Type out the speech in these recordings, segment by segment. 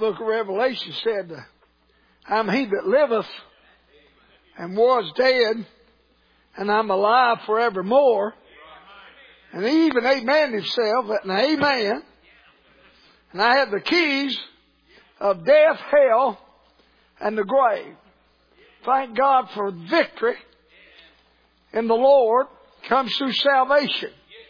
book of Revelation said, I'm he that liveth and was dead, and I'm alive forevermore. And he even amen himself, and amen. And I have the keys of death, hell, and the grave. Thank God for victory in the Lord comes through salvation.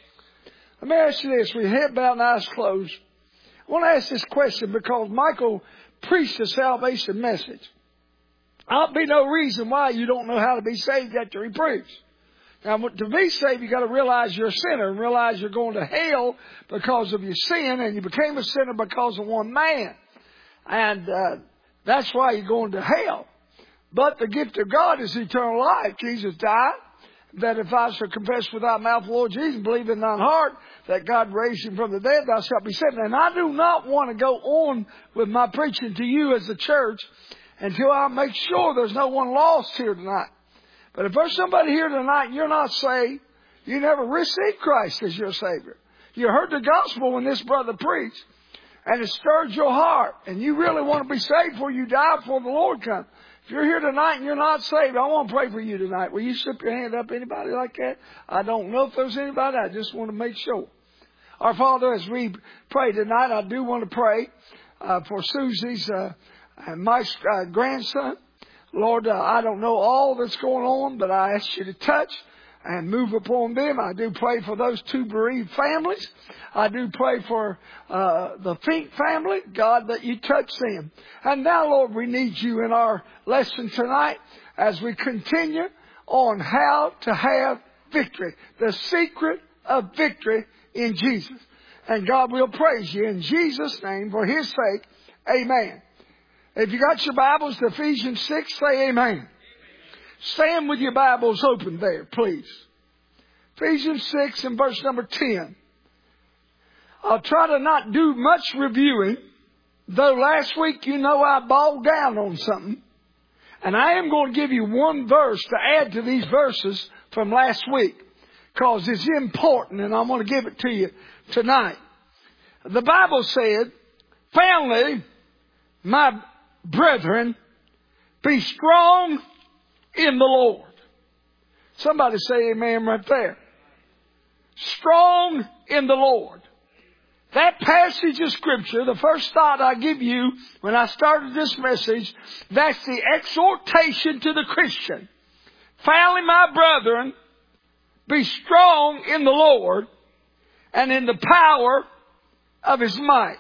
Let me ask you this. We head bowed and eyes closed. I want to ask this question because Michael preached a salvation message. There'll be no reason why you don't know how to be saved after he preached. Now, to be saved, you got to realize you're a sinner and realize you're going to hell because of your sin, and you became a sinner because of one man. And that's why you're going to hell. But the gift of God is eternal life. Jesus died, that if I shall confess with thy mouth the Lord Jesus, believe in thine heart that God raised him from the dead, thou shalt be saved. And I do not want to go on with my preaching to you as a church until I make sure there's no one lost here tonight. But if there's somebody here tonight and you're not saved, you never received Christ as your Savior. You heard the gospel when this brother preached, and it stirred your heart, and you really want to be saved before you die, before the Lord comes. If you're here tonight and you're not saved, I want to pray for you tonight. Will you slip your hand up? Anybody like that? I don't know if there's anybody. I just want to make sure. Our Father, as we pray tonight, I do want to pray for Susie's and my grandson. Lord, I don't know all that's going on, but I ask you to touch and move upon them. I do pray for those two bereaved families. I do pray for the Fink family, God, that you touch them. And now, Lord, we need you in our lesson tonight as we continue on how to have victory, the secret of victory in Jesus. And God, we'll praise you in Jesus' name for his sake. Amen. If you got your Bibles to Ephesians 6, say amen. Stand with your Bibles open there, please. Ephesians 6 and verse number 10. I'll try to not do much reviewing, though last week you know I bogged down on something. And I am going to give you one verse to add to these verses from last week, because it's important, and I'm going to give it to you tonight. The Bible said, finally, my brethren, be strong in the Lord. Somebody say amen right there. Strong in the Lord. That passage of Scripture, the first thought I give you when I started this message, that's the exhortation to the Christian. Finally, my brethren, be strong in the Lord and in the power of his might.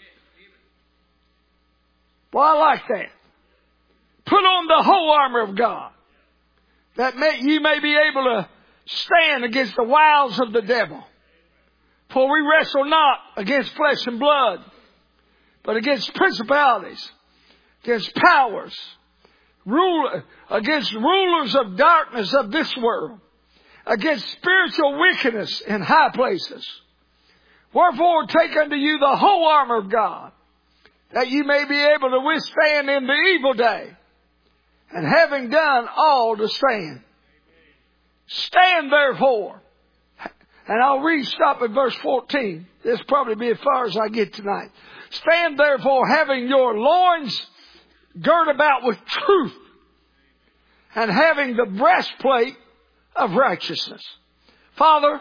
Well, I like that. Put on the whole armor of God, that you may be able to stand against the wiles of the devil. For we wrestle not against flesh and blood, but against principalities, against powers, against rulers of darkness of this world, against spiritual wickedness in high places. Wherefore take unto you the whole armor of God, that you may be able to withstand in the evil day, and having done all to stand. Stand therefore. And I'll stop at verse 14. This will probably be as far as I get tonight. Stand therefore, having your loins girt about with truth, and having the breastplate of righteousness. Father,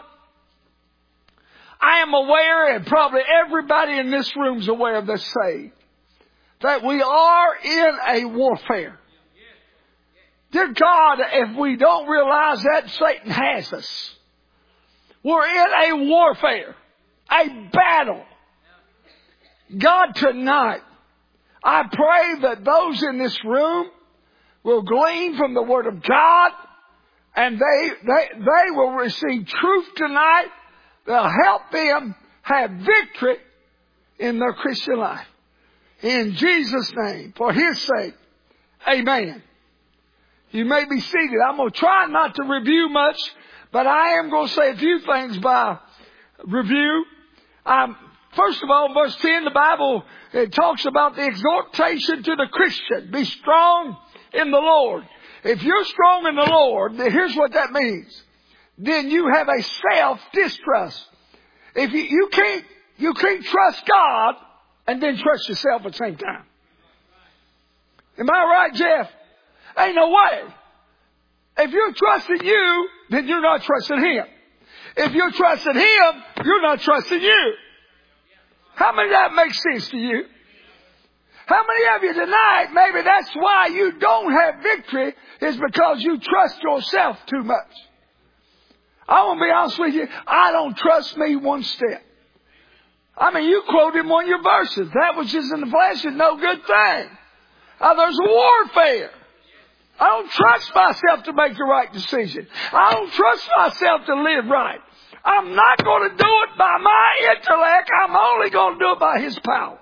I am aware, and probably everybody in this room is aware of this saying, that we are in a warfare. Dear God, if we don't realize that, Satan has us. We're in a warfare, a battle. God, tonight, I pray that those in this room will glean from the Word of God, and they will receive truth tonight. They'll help them have victory in their Christian life. In Jesus' name, for his sake, amen. You may be seated. I'm going to try not to review much, but I am going to say a few things by review. First of all, verse 10, the Bible, it talks about the exhortation to the Christian. Be strong in the Lord. If you're strong in the Lord, here's what that means. Then you have a self-distrust. If you can't trust God and then trust yourself at the same time. Am I right, Jeff? Ain't no way. If you're trusting you, then you're not trusting Him. If you're trusting Him, you're not trusting you. How many of that makes sense to you? How many of you tonight, maybe that's why you don't have victory, is because you trust yourself too much. I want to be honest with you, I don't trust me one step. I mean, you quoted one of your verses. That which is in the flesh is no good thing. There's warfare. I don't trust myself to make the right decision. I don't trust myself to live right. I'm not going to do it by my intellect. I'm only going to do it by His power.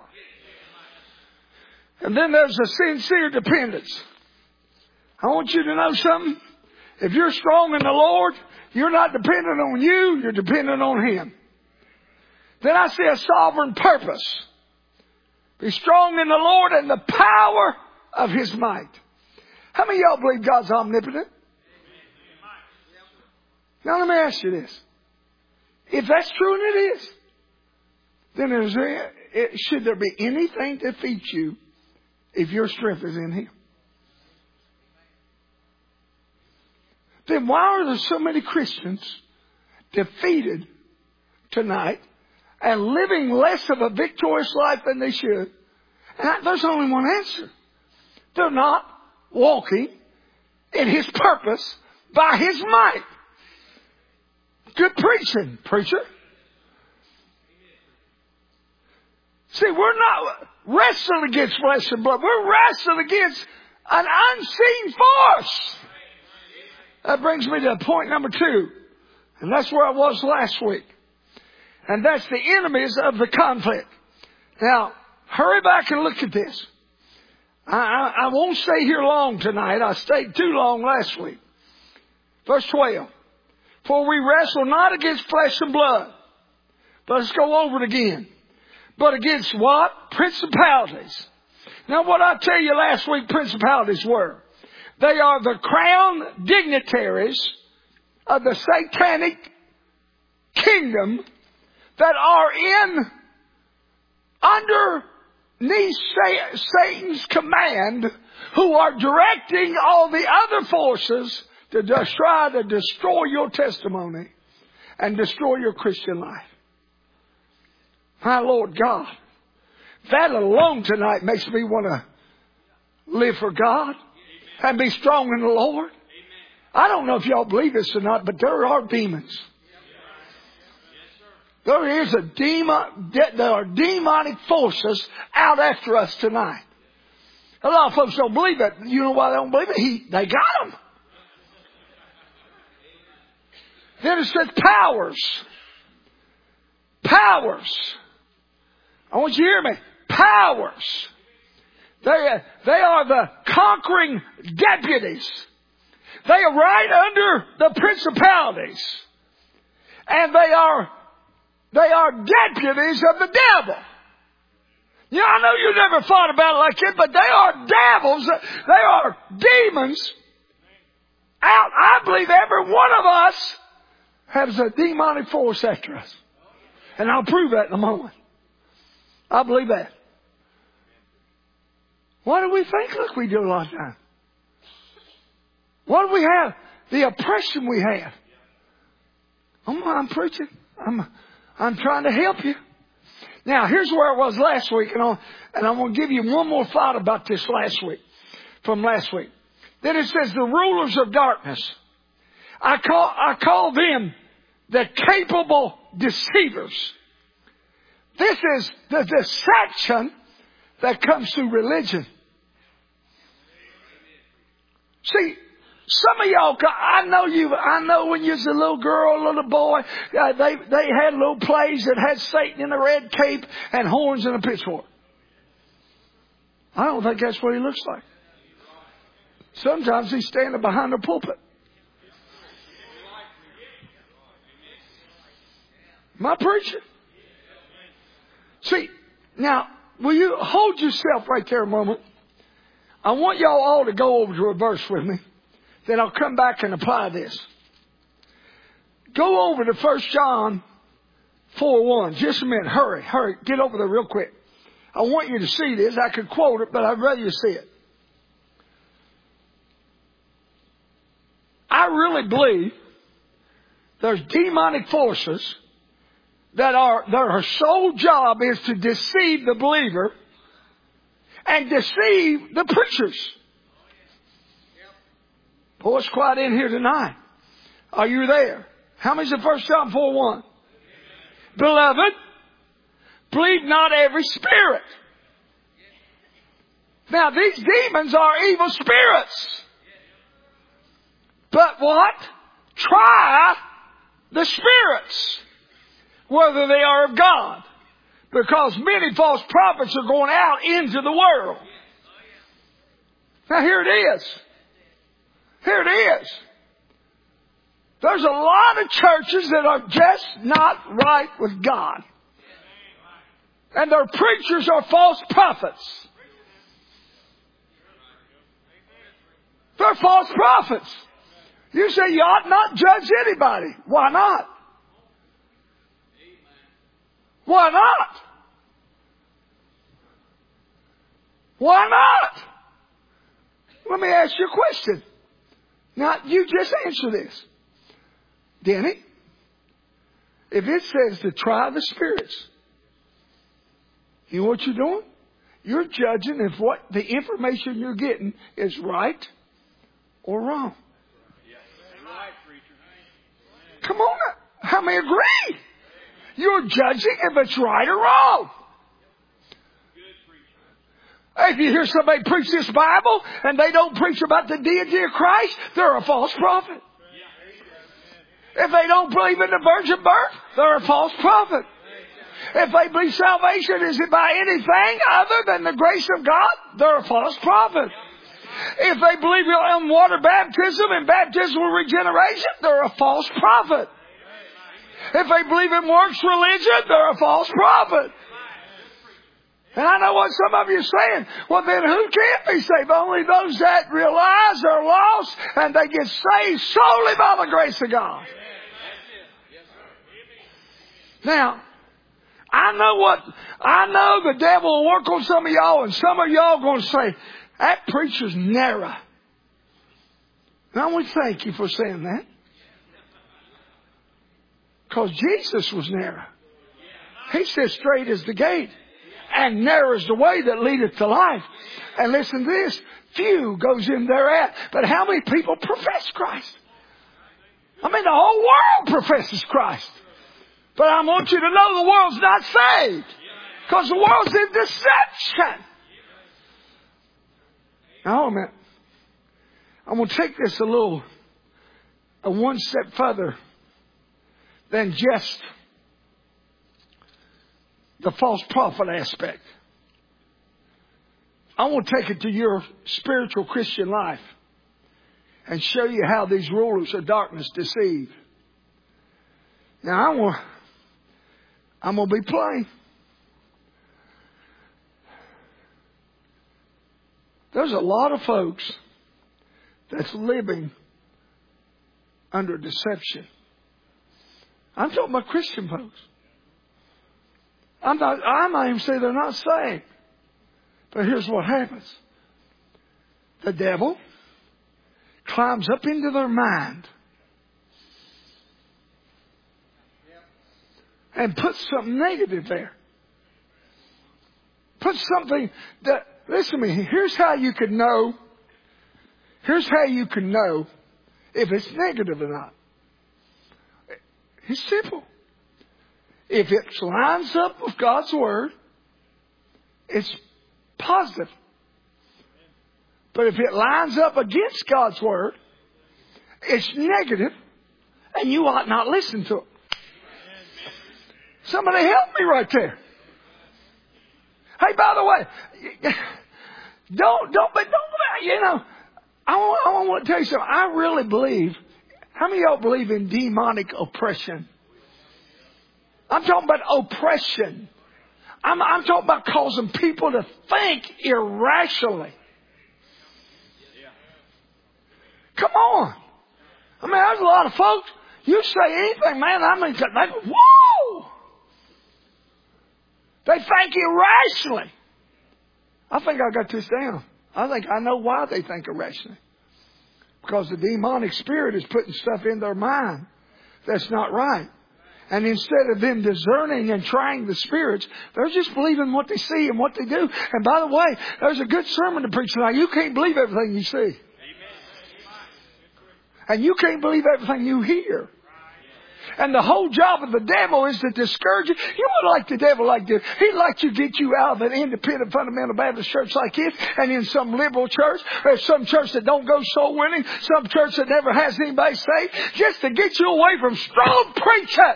And then there's a sincere dependence. I want you to know something. If you're strong in the Lord, you're not dependent on you, you're dependent on Him. Then I see a sovereign purpose. Be strong in the Lord and the power of His might. How many of y'all believe God's omnipotent? Now let me ask you this. If that's true, and it is, then should there be anything to defeat you if your strength is in Him? Then why are there so many Christians defeated tonight and living less of a victorious life than they should? And there's only one answer. They're not walking in His purpose by His might. Good preaching, preacher. See, we're not wrestling against flesh and blood. We're wrestling against an unseen force. That brings me to point number 2. And that's where I was last week. And that's the enemies of the conflict. Now, hurry back and look at this. I won't stay here long tonight. I stayed too long last week. Verse 12. For we wrestle not against flesh and blood. But let's go over it again. But against what? Principalities. Now what I tell you last week principalities were. They are the crown dignitaries of the satanic kingdom that are underneath Satan's command, who are directing all the other forces to just try to destroy your testimony and destroy your Christian life. My Lord God, that alone tonight makes me want to live for God and be strong in the Lord. I don't know if y'all believe this or not, but there are demons. There is there are demonic forces out after us tonight. A lot of folks don't believe it. You know why they don't believe it? They got them. Then it says powers. Powers. I want you to hear me. Powers. They are the conquering deputies. They are right under the principalities. And they are deputies of the devil. Yeah, I know you never thought about it like that, but they are devils. They are demons out. I believe every one of us has a demonic force after us. And I'll prove that in a moment. I believe that. Why do we think like we do a lot of times? What do we have? The oppression we have. I'm preaching. I'm trying to help you. Now, here's where I was last week, and I'm going to give you one more thought about this from last week. Then it says the rulers of darkness. I call them the capable deceivers. This is the deception that comes through religion. See, some of y'all, I know when you was a little girl, a little boy, they had little plays that had Satan in a red cape and horns and a pitchfork. I don't think that's what he looks like. Sometimes he's standing behind the pulpit. Am I preaching? See, now, will you hold yourself right there a moment? I want y'all all to go over to a verse with me. Then I'll come back and apply this. Go over to 1 John 4:1. Just a minute. Hurry. Get over there real quick. I want you to see this. I could quote it, but I'd rather you see it. I really believe there's demonic forces that their sole job is to deceive the believer and deceive the preachers. Boy, it's quiet in here tonight. Are you there? How many's in 1 John 4:1? Beloved, believe not every spirit. Now, these demons are evil spirits. But what? Try the spirits, whether they are of God. Because many false prophets are going out into the world. Now, here it is. Here it is. There's a lot of churches that are just not right with God. And their preachers are false prophets. They're false prophets. You say you ought not judge anybody. Why not? Why not? Why not? Let me ask you a question. Now, you just answer this. Denny, if it says to try the spirits, you know what you're doing? You're judging if what the information you're getting is right or wrong. Come on. How many agree? You're judging if it's right or wrong. If you hear somebody preach this Bible and they don't preach about the deity of Christ, they're a false prophet. If they don't believe in the virgin birth, they're a false prophet. If they believe salvation is by anything other than the grace of God, they're a false prophet. If they believe in water baptism and baptismal regeneration, they're a false prophet. If they believe in works religion, they're a false prophet. And I know what some of you are saying. Well, then who can't be saved? Only those that realize they're lost and they get saved solely by the grace of God. Now, I know the devil will work on some of y'all, and some of y'all are going to say, that preacher's narrow. Now, we thank you for saying that. Because Jesus was narrow. He said straight is the gate, and narrow is the way that leadeth to life. And listen to this, few goes in thereat. But how many people profess Christ? I mean, the whole world professes Christ. But I want you to know the world's not saved. Because the world's in deception. Now, hold a minute. I'm going to take this a one step further than just the false prophet aspect. I want to take it to your spiritual Christian life and show you how these rulers of darkness deceive. Now, I'm going to be plain. There's a lot of folks that's living under deception. I'm talking about Christian folks. I'm not even saying they're not saved. But here's what happens. The devil climbs up into their mind and puts something negative there. Puts something that, listen to me, here's how you can know. Here's how you can know if it's negative or not. It's simple. If it lines up with God's Word, it's positive. But if it lines up against God's Word, it's negative, and you ought not listen to it. Somebody help me right there. Hey, by the way, don't, you know, I want to tell you something. I really believe, how many of y'all believe in demonic oppression? I'm talking about oppression. I'm talking about causing people to think irrationally. Come on. I mean, there's a lot of folks, you say anything, man, I mean, they go, whoa! They think irrationally. I think I got this down. I think I know why they think irrationally. Because the demonic spirit is putting stuff in their mind that's not right. And instead of them discerning and trying the spirits, they're just believing what they see and what they do. And by the way, there's a good sermon to preach tonight. You can't believe everything you see. And you can't believe everything you hear. And the whole job of the devil is to discourage you. You would like the devil like this. He'd like to get you out of an independent fundamental Baptist church like this and in some liberal church or some church that don't go soul winning, some church that never has anybody saved, just to get you away from strong preaching.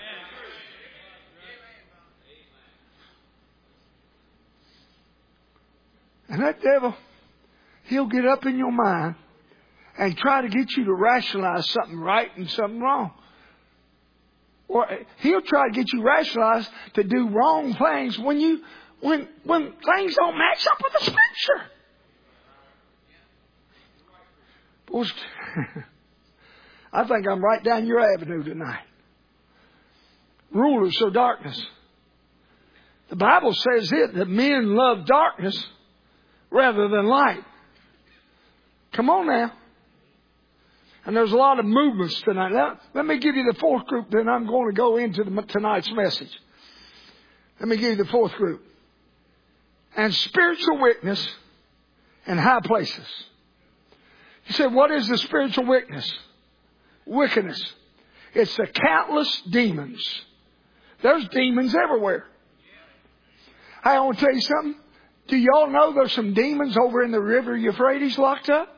And that devil, he'll get up in your mind and try to get you to rationalize something right and something wrong. Or he'll try to get you rationalized to do wrong things when things don't match up with the Scripture. I think I'm right down your avenue tonight. Rulers of darkness. The Bible says that men love darkness rather than light. Come on now. And there's a lot of movements tonight. Now, let me give you the fourth group, then I'm going to go into tonight's message. Let me give you the fourth group. And spiritual wickedness in high places. You say, what is the spiritual wickedness? It's the countless demons. There's demons everywhere. I want to tell you something. Do y'all know there's some demons over in the river Euphrates locked up?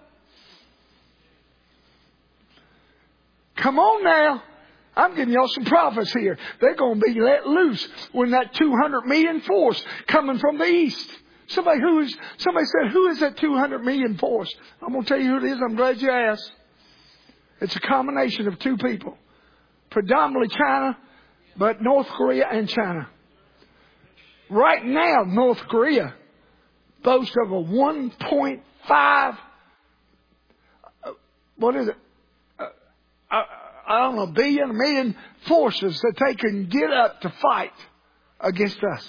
Come on now. I'm giving y'all some prophets here. They're going to be let loose when that 200 million force coming from the east. Somebody said, who is that 200 million force? I'm going to tell you who it is. I'm glad you asked. It's a combination of two people. Predominantly China, but North Korea and China. Right now, North Korea boasts of a 1.5, what is it? I don't know, a million forces that they can get up to fight against us.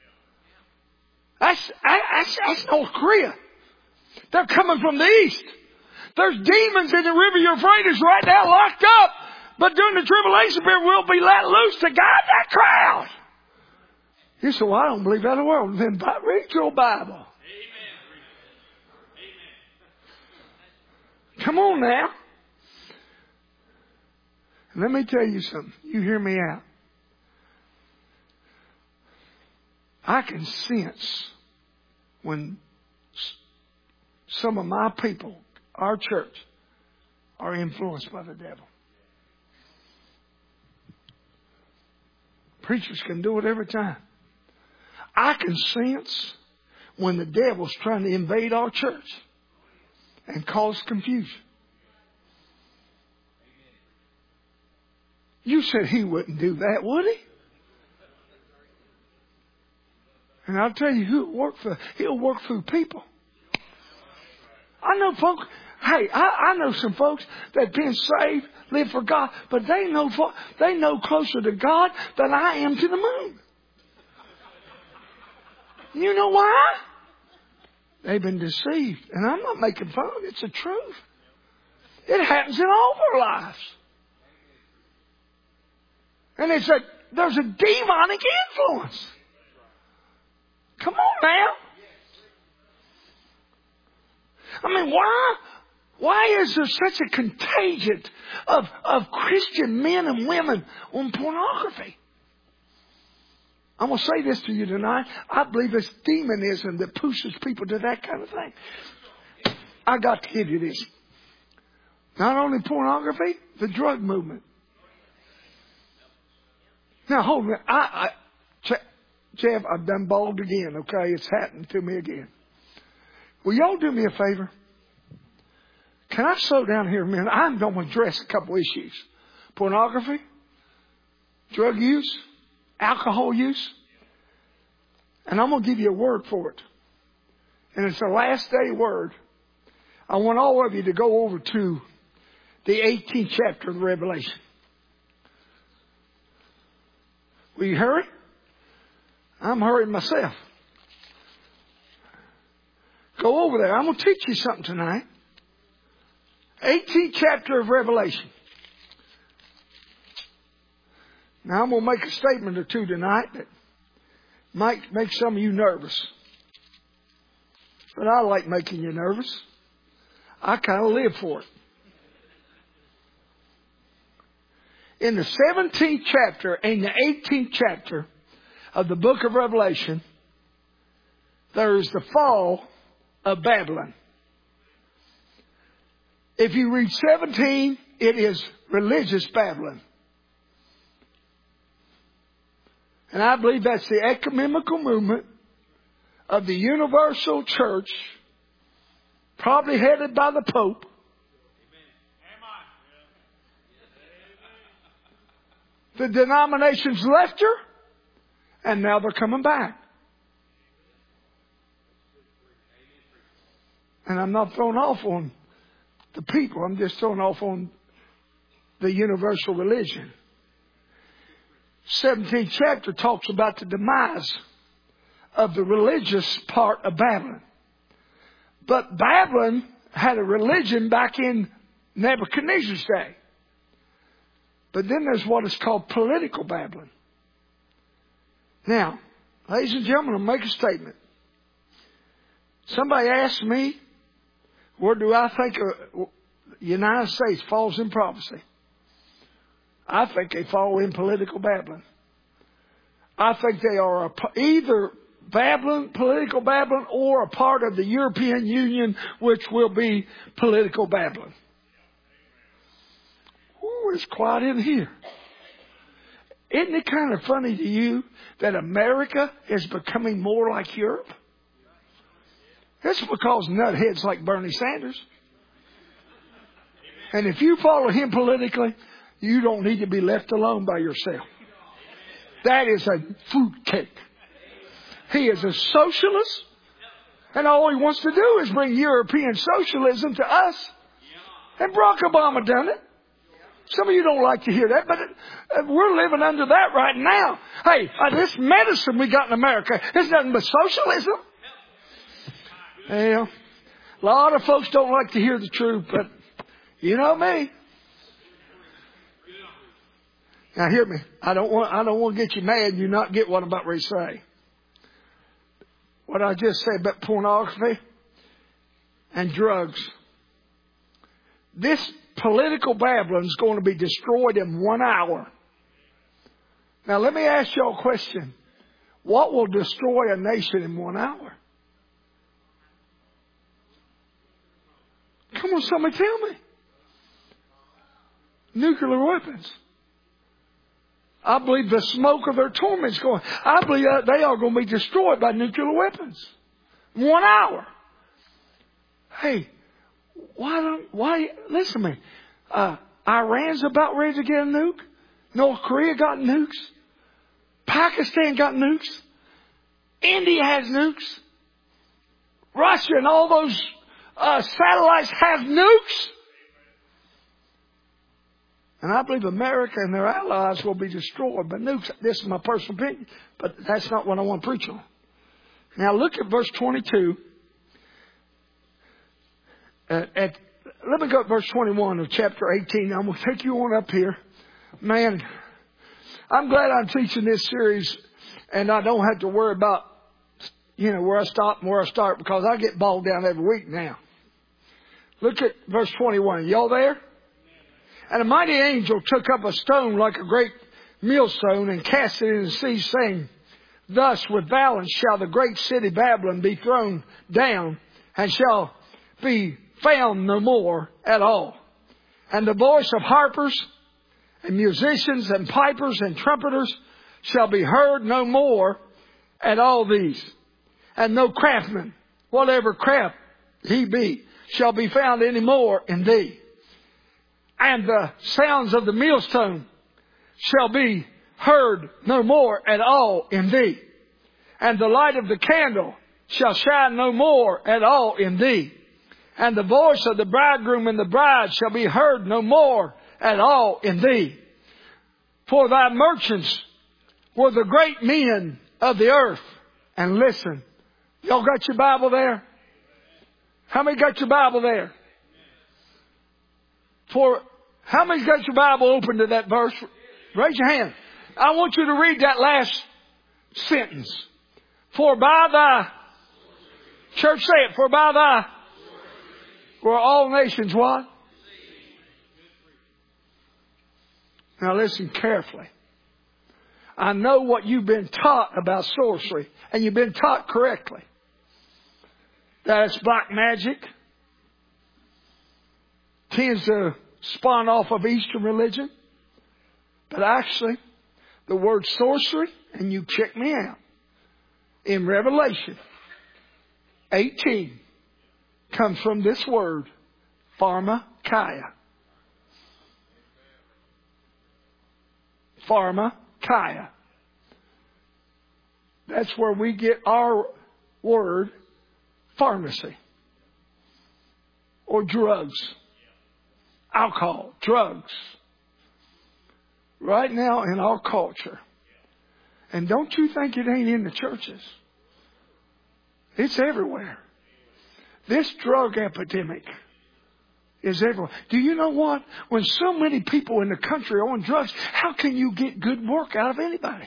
That's North Korea. They're coming from the east. There's demons in the river Euphrates right now locked up. But during the tribulation period, we'll be let loose to guide that crowd. You say, well, I don't believe that in the world. Then read your Bible. Amen. Come on now. Let me tell you something. You hear me out. I can sense when some of my people, our church, are influenced by the devil. Preachers can do it every time. I can sense when the devil's trying to invade our church and cause confusion. You said he wouldn't do that, would he? And I'll tell you who he'll work through people. I know folks, I know some folks that have been saved, live for God, but they know closer to God than I am to the moon. You know why? They've been deceived. And I'm not making fun. It's the truth. It happens in all of our lives. And there's a demonic influence. Come on now. I mean, why is there such a contagion of Christian men and women on pornography? I'm going to say this to you tonight. I believe it's demonism that pushes people to that kind of thing. I got to give you this. Not only pornography, the drug movement. Now, hold on. Jeff, I've done bald again, okay? It's happened to me again. Will y'all do me a favor? Can I slow down here a minute? I'm going to address a couple issues. Pornography, drug use, alcohol use. And I'm going to give you a word for it. And it's a last day word. I want all of you to go over to the 18th chapter of Revelation. Will you hurry? I'm hurrying myself. Go over there. I'm going to teach you something tonight. 18th chapter of Revelation. Now I'm going to make a statement or two tonight that might make some of you nervous. But I like making you nervous. I kind of live for it. In the 17th chapter and the 18th chapter of the book of Revelation, there is the fall of Babylon. If you read 17, it is religious Babylon. And I believe that's the ecumenical movement of the universal church, probably headed by the Pope. The denominations left her, and now they're coming back. And I'm not throwing off on the people. I'm just throwing off on the universal religion. 17th chapter talks about the demise of the religious part of Babylon. But Babylon had a religion back in Nebuchadnezzar's day. But then there's what is called political Babylon. Now, ladies and gentlemen, I'll make a statement. Somebody asked me, where do I think the United States falls in prophecy? I think they fall in political Babylon. I think they are either Babylon, political Babylon, or a part of the European Union, which will be political Babylon. Ooh, it's quiet in here. Isn't it kind of funny to you that America is becoming more like Europe? It's because nutheads like Bernie Sanders. And if you follow him politically, you don't need to be left alone by yourself. That is a fruitcake. He is a socialist. And all he wants to do is bring European socialism to us. And Barack Obama done it. Some of you don't like to hear that, but we're living under that right now. Hey, this medicine we got in America is nothing but socialism. Well, a lot of folks don't like to hear the truth, but you know me. Now hear me. I don't want to get you mad and you not get what I'm about ready to say. What I just said about pornography and drugs. This political Babylon is going to be destroyed in 1 hour. Now let me ask you a question. What will destroy a nation in 1 hour? Come on, somebody tell me. Nuclear weapons. I believe the smoke of their torment is going. I believe that they are going to be destroyed by nuclear weapons. 1 hour. Hey, why, listen to me. Iran's about ready to get a nuke. North Korea got nukes. Pakistan got nukes. India has nukes. Russia and all those satellites have nukes. And I believe America and their allies will be destroyed by nukes. This is my personal opinion, but that's not what I want to preach on. Now look at verse 22. Let me go at verse 21 of chapter 18. I'm going to take you on up here. Man, I'm glad I'm teaching this series and I don't have to worry about, where I stop and where I start, because I get bogged down every week now. Look at verse 21. Y'all there? And a mighty angel took up a stone like a great millstone and cast it in the sea, saying, Thus with violence shall the great city Babylon be thrown down, and shall be found no more at all. And the voice of harpers and musicians and pipers and trumpeters shall be heard no more at all these. And no craftsman, whatever craft he be, shall be found any more in thee. And the sounds of the millstone shall be heard no more at all in thee. And the light of the candle shall shine no more at all in thee. And the voice of the bridegroom and the bride shall be heard no more at all in thee. For thy merchants were the great men of the earth. And listen, y'all got your Bible there? How many got your Bible there? How many got your Bible open to that verse? Raise your hand. I want you to read that last sentence. For by thy, church say it, for by thy, were all nations what? Now listen carefully. I know what you've been taught about sorcery, and you've been taught correctly. That it's black magic. Tends to spawn off of Eastern religion. But actually, the word sorcery, and you check me out, in Revelation 18 comes from this word, pharmakia. Pharmakia. That's where we get our word pharmacy or drugs. Alcohol, drugs. Right now in our culture. And don't you think it ain't in the churches? It's everywhere. This drug epidemic is everywhere. Do you know what? When so many people in the country are on drugs, how can you get good work out of anybody?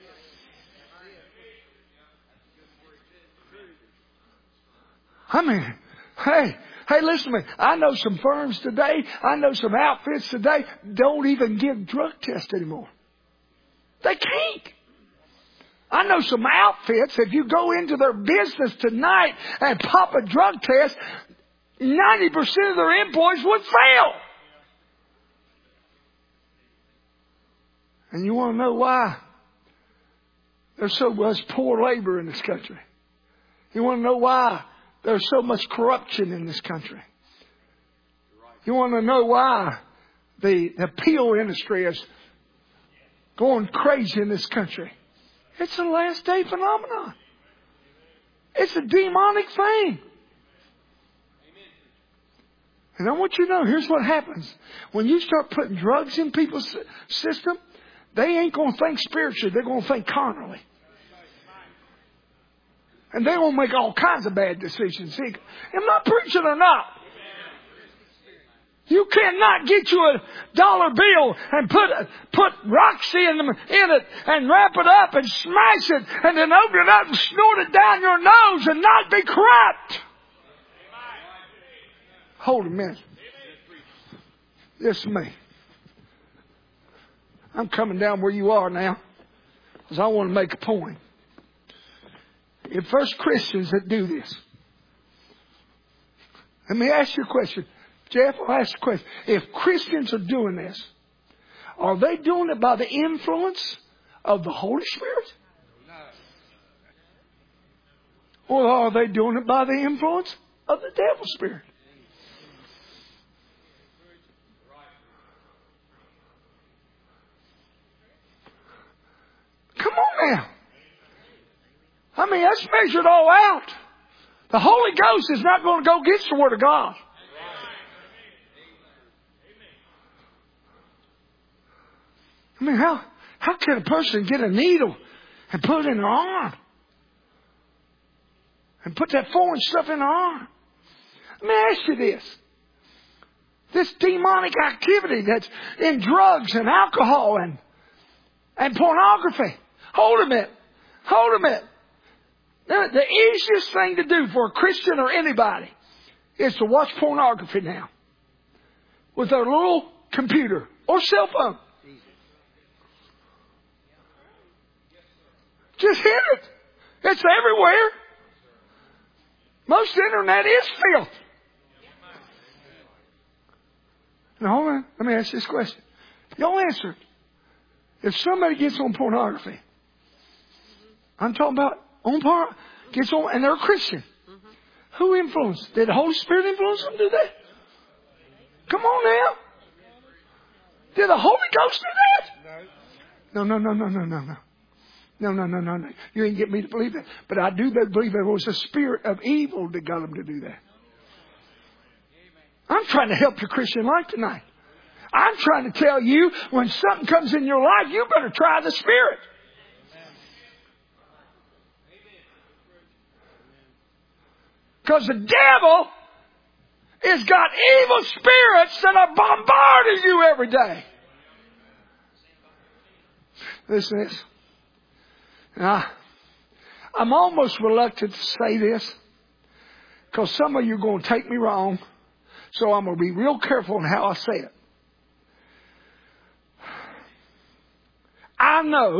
I mean, hey, listen to me. I know some firms today, I know some outfits today, don't even give drug tests anymore. They can't. I know some outfits, if you go into their business tonight and pop a drug test, 90% of their employees would fail. And you want to know why? There's so much poor labor in this country. You want to know why there's so much corruption in this country? You want to know why the pill industry is going crazy in this country? It's a last day phenomenon. It's a demonic thing. And I want you to know, here's what happens. When you start putting drugs in people's system, they ain't going to think spiritually. They're going to think carnally. And they're going to make all kinds of bad decisions. See, am I preaching or not? You cannot get you a dollar bill and put Roxy in it and wrap it up and smash it and then open it up and snort it down your nose and not be corrupt. Hold a minute. This is me. I'm coming down where you are now because I want to make a point. If there's Christians that do this, let me ask you a question. Jeff, I'll ask you a question. If Christians are doing this, are they doing it by the influence of the Holy Spirit? Or are they doing it by the influence of the devil's spirit? Come on now. I mean, let's measure it all out. The Holy Ghost is not going to go against the Word of God. I mean, how can a person get a needle and put it in their arm? And put that foreign stuff in their arm? Let me ask you this. This demonic activity that's in drugs and alcohol and pornography. Hold a minute. The easiest thing to do for a Christian or anybody is to watch pornography now. With their little computer or cell phone. Just hit it. It's everywhere. Most internet is filth. Now hold on. Let me ask you this question. Y'all answer it. If somebody gets on pornography, I'm talking about gets on, and they're a Christian. Who influenced? Did the Holy Spirit influence them to do that? Come on now. Did the Holy Ghost do that? No. No. You ain't get me to believe that. But I do believe there was a spirit of evil that got them to do that. I'm trying to help your Christian life tonight. I'm trying to tell you, when something comes in your life, you better try the Spirit. Because the devil is got evil spirits that are bombarding you every day. Listen to this. Now, I'm almost reluctant to say this because some of you are going to take me wrong. So I'm going to be real careful on how I say it. I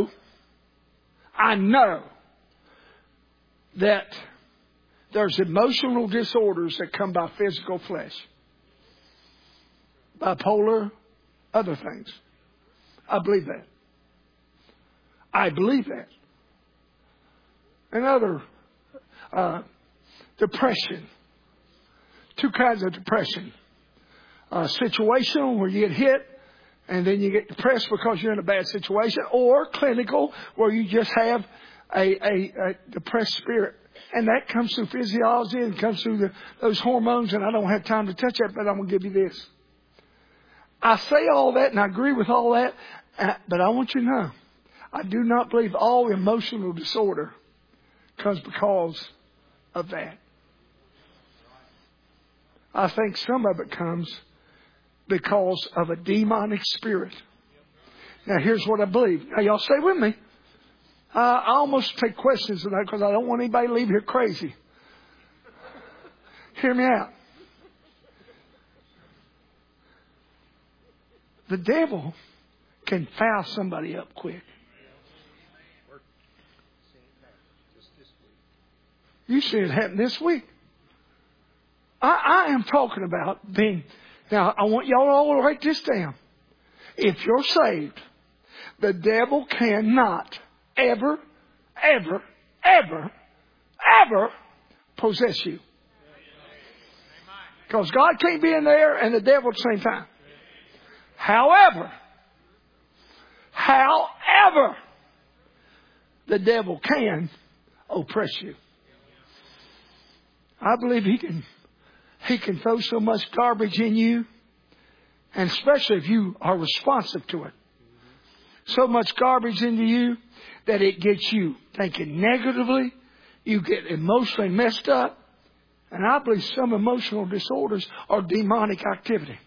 know that there's emotional disorders that come by physical flesh. Bipolar, other things. I believe that. I believe that. And other depression. Two kinds of depression. Situational, where you get hit and then you get depressed because you're in a bad situation. Or clinical, where you just have a depressed spirit. And that comes through physiology and comes through those hormones. And I don't have time to touch that, but I'm going to give you this. I say all that and I agree with all that. But I want you to know, I do not believe all emotional disorder comes because of that. I think some of it comes because of a demonic spirit. Now, here's what I believe. Now, y'all stay with me. I almost take questions on that because I don't want anybody to leave here crazy. Hear me out. The devil can foul somebody up quick. You see it happen this week. I am talking about being... Now, I want y'all all to write this down. If you're saved, the devil cannot ever possess you. Because God can't be in there and the devil at the same time. However, the devil can oppress you. I believe he can throw so much garbage in you, and especially if you are responsive to it. So much garbage into you that it gets you thinking negatively. You get emotionally messed up. And I believe some emotional disorders are demonic activity.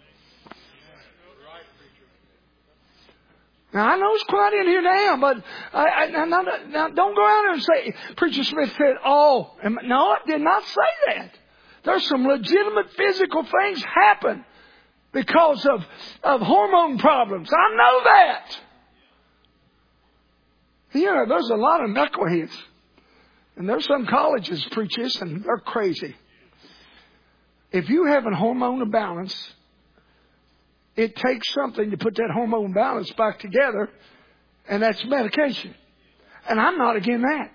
Now, I know it's quiet in here now, but now don't go out there and say, Preacher Smith said, no, I did not say that. There's some legitimate physical things happen because of hormone problems. I know that. You know, there's a lot of knuckleheads. And there's some colleges preach this, and they're crazy. If you have a hormone imbalance, it takes something to put that hormone balance back together, and that's medication. And I'm not against that.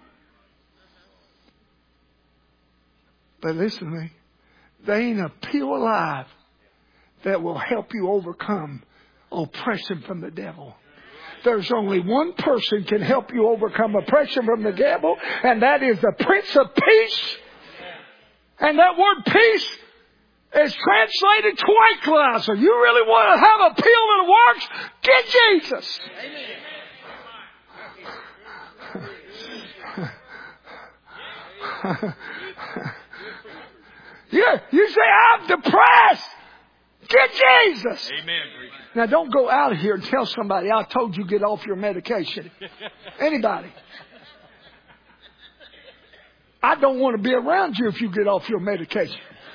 But listen to me. There ain't a pill alive that will help you overcome oppression from the devil. There's only one person can help you overcome oppression from the devil, and that is the Prince of Peace. And that word peace is translated tranquilizer. You really want to have a pill that works? Get Jesus. Yeah, you say, I'm depressed. Get Jesus. Amen. Now, don't go out of here and tell somebody, I told you get off your medication. Anybody. I don't want to be around you if you get off your medication.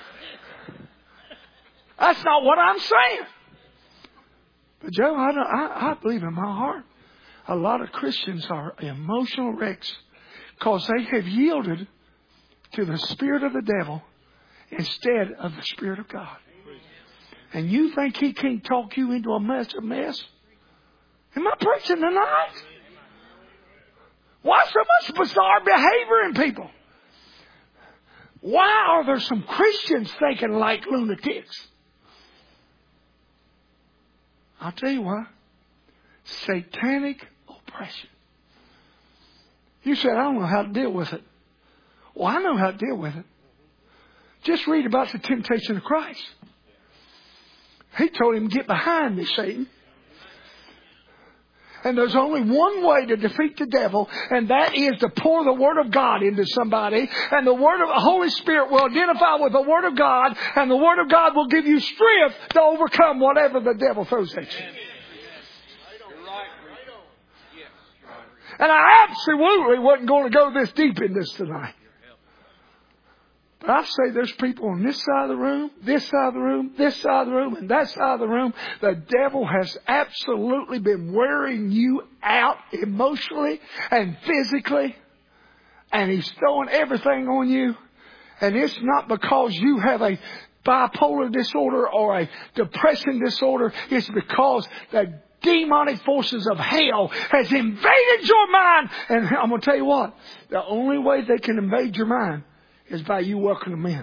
That's not what I'm saying. But Joe, I believe in my heart a lot of Christians are emotional wrecks because they have yielded to the spirit of the devil instead of the Spirit of God. And you think he can't talk you into a mess? Am I preaching tonight? Why so much bizarre behavior in people? Why are there some Christians thinking like lunatics? I'll tell you why. Satanic oppression. You said, I don't know how to deal with it. Well, I know how to deal with it. Just read about the temptation of Christ. He told him, get behind me, Satan. And there's only one way to defeat the devil, and that is to pour the Word of God into somebody. And the Holy Spirit will identify with the Word of God, and the Word of God will give you strength to overcome whatever the devil throws at you. And I absolutely wasn't going to go this deep in this tonight. But I say there's people on this side of the room, this side of the room, this side of the room, and that side of the room. The devil has absolutely been wearing you out emotionally and physically. And he's throwing everything on you. And it's not because you have a bipolar disorder or a depression disorder. It's because the demonic forces of hell has invaded your mind. And I'm going to tell you what. The only way they can invade your mind is by you welcoming them in.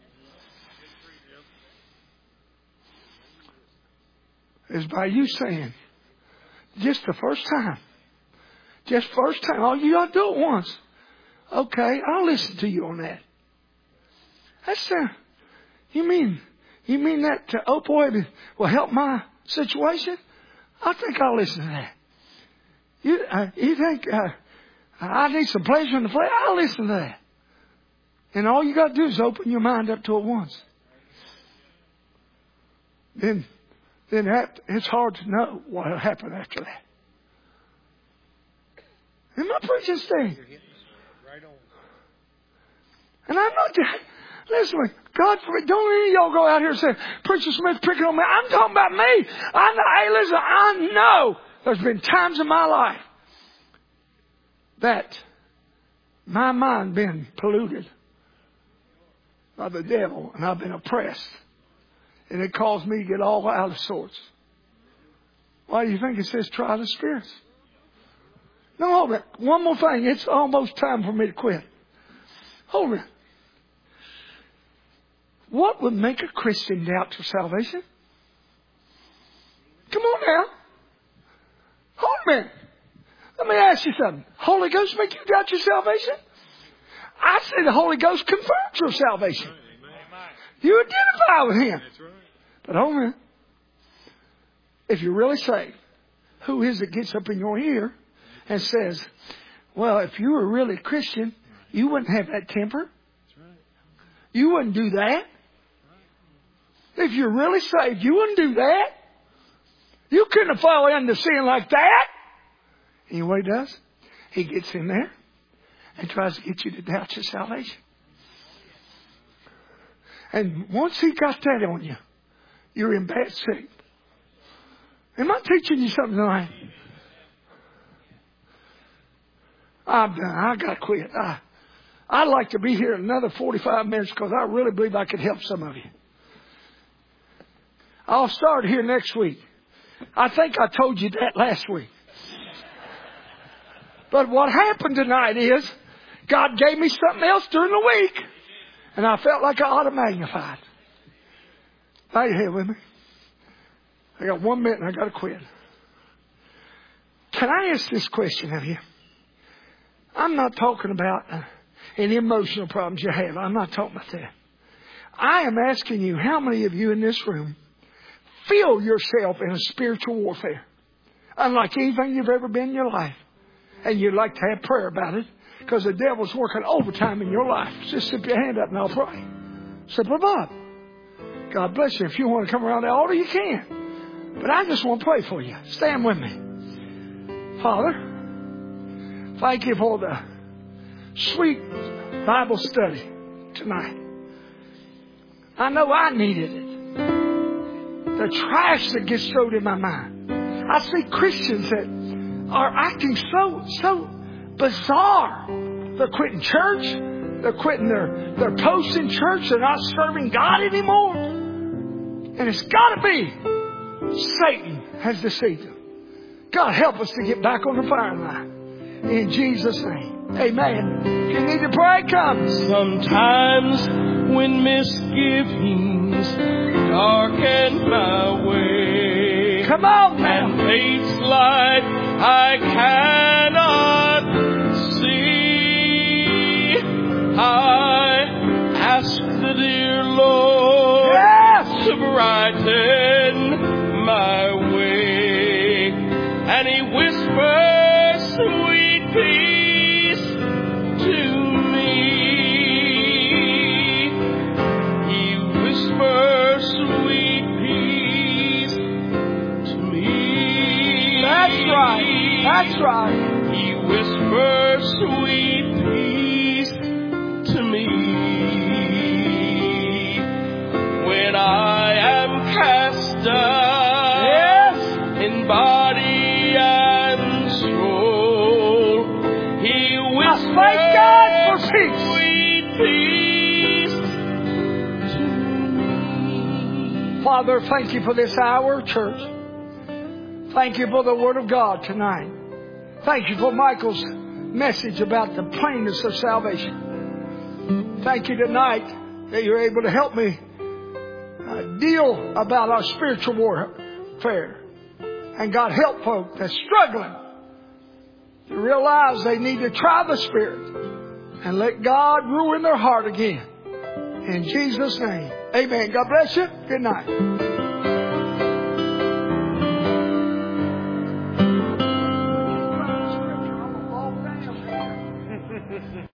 Is by you saying, just the first time. Just first time. Oh, you got to do it once. Okay, I'll listen to you on that. That's you mean that opioid will help my situation? I think I'll listen to that. You think I need some pleasure in the flesh? I'll listen to that. And all you got to do is open your mind up to it once. Then it's hard to know what will happen after that. Am I preaching staying? And I'm not. Listen, God forbid, don't any of y'all go out here and say, Preacher Smith picking on me. I'm talking about me. Hey, listen, I know there's been times in my life that my mind been polluted by the devil, and I've been oppressed. And it caused me to get all out of sorts. Why do you think it says try the spirits? No, hold it. One more thing. It's almost time for me to quit. Hold it. What would make a Christian doubt your salvation? Come on now. Hold a minute. Let me ask you something. Holy Ghost make you doubt your salvation? I say the Holy Ghost confirms your salvation. You identify with Him. But hold on. If you're really saved, who is it gets up in your ear and says, well, if you were really Christian, you wouldn't have that temper. You wouldn't do that. If you're really saved, you wouldn't do that. You couldn't have fallen into sin like that. And you know what He does? He gets in there and tries to get you to doubt your salvation. And once he got that on you, you're in bad shape. Am I teaching you something tonight? I'm done. I got to quit. I'd like to be here another 45 minutes because I really believe I could help some of you. I'll start here next week. I think I told you that last week. But what happened tonight is God gave me something else during the week. And I felt like I ought to magnify it. Are you here with me? I got 1 minute and I got to quit. Can I ask this question of you? I'm not talking about any emotional problems you have. I'm not talking about that. I am asking you, how many of you in this room feel yourself in a spiritual warfare? Unlike anything you've ever been in your life. And you'd like to have prayer about it. Because the devil's working overtime in your life. Just slip your hand up and I'll pray. Simple Bob. God bless you. If you want to come around the altar, you can. But I just want to pray for you. Stand with me. Father, thank you for the sweet Bible study tonight. I know I needed it. The trash that gets thrown in my mind. I see Christians that are acting so bizarre. They're quitting church. They're quitting their posts in church. They're not serving God anymore. And it's got to be Satan has deceived them. God, help us to get back on the fire line. In Jesus' name. Amen. If you need to pray, come. Sometimes when misgivings darken my way, Come on, man. and faith's light I cannot see, I ask the dear Lord Yes. to brighten my way, and He whispers That's right. He whispers sweet peace to me. When I am cast down, Yes. in body and soul, He whispers thank God for peace. sweet peace to me. Father, thank you for this hour, church. Thank you for the Word of God tonight. Thank you for Michael's message about the plainness of salvation. Thank you tonight that you're able to help me deal about our spiritual warfare. And God, help folk that's struggling to realize they need to try the Spirit and let God rule in their heart again. In Jesus' name, amen. God bless you. Good night.